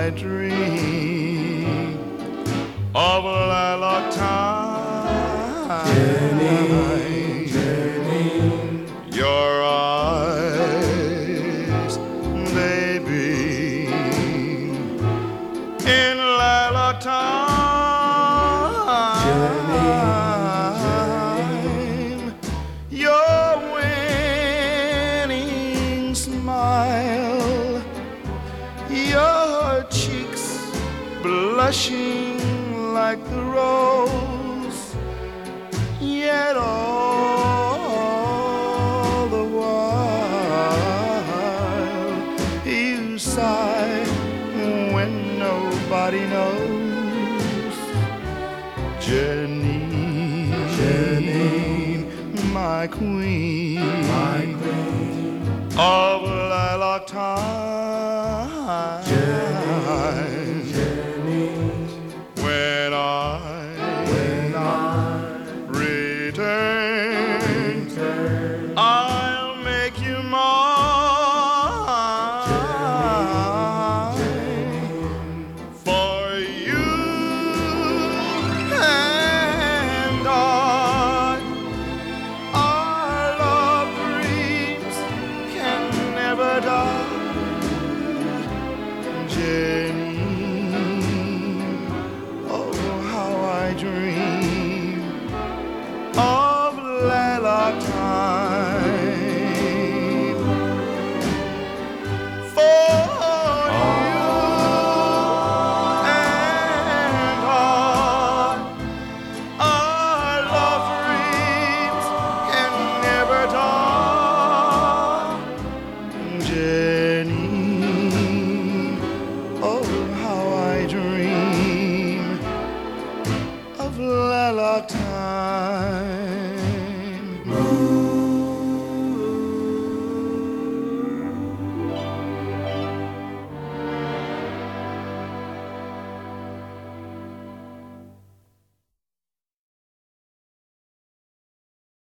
I dream of lilac time. Jenny, Jenny, your eyes, they beam in lilac time. Jenny, your winning smile, your cheeks blushing like the rose, yet all the while you sigh when nobody knows. Jenny, Jenny, my queen, my queen of lilac time. Jenny, Jenny, when I return, I'll make you mine. For you and our love dreams can never die.